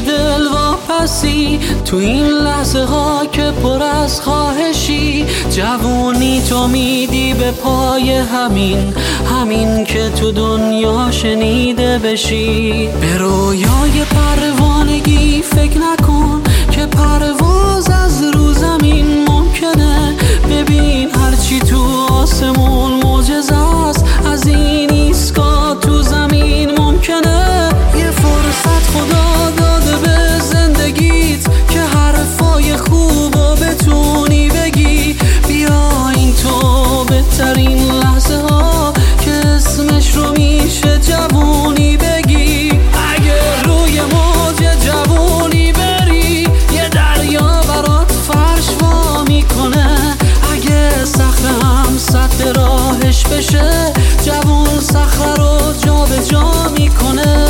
دل واپسی تو این لحظه ها که پر از خواهشی. جوونی تو میدی به پای همین که تو دنیا شنیده بشی. به رویای پروانگی فکر نکن که پرواز از رو زمین ممکنه. ببین هرچی تو آسمون معجزه است، از این ایستگاه تو زمین ممکنه. یه فرصت خدا داده به زندگیت که حرفای خوبو بتونی بگی. بیا این تو بهترین لحظه ها که اسمش رو میشه جوونی بگی. اگه روی موج جوونی بری یه دریا برات فرش وا میکنه. اگه صخره هم سد راهش بشه جوون صخره رو جا به جا میکنه.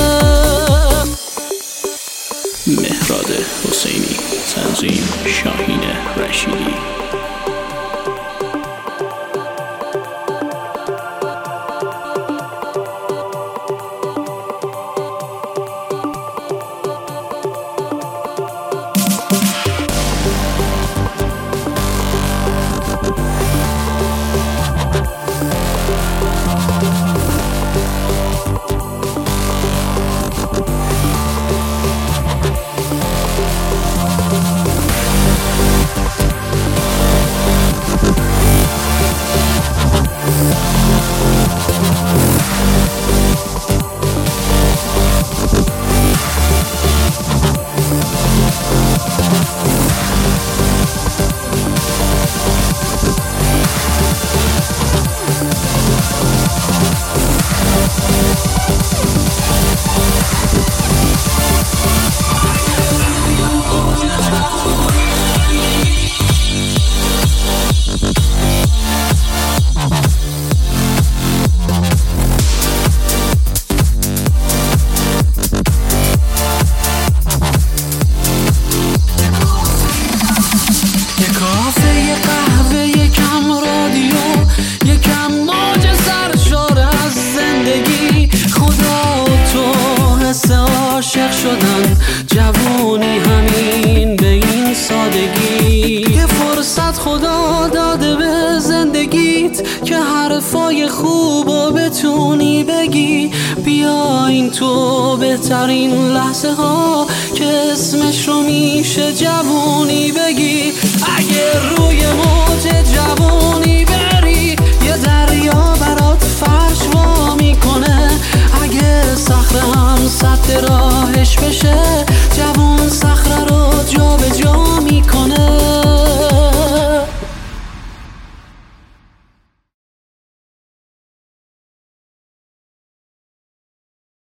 مهراد حسینی، تنظیم شاهین رشیدی. عاشق شدن جوونی همین به این سادگی. یه فرصت خدا داده به زندگیت که حرفای خوبو بتونی بگی. بیا این تو بهترین لحظه ها که اسمش رو میشه جوونی بگی.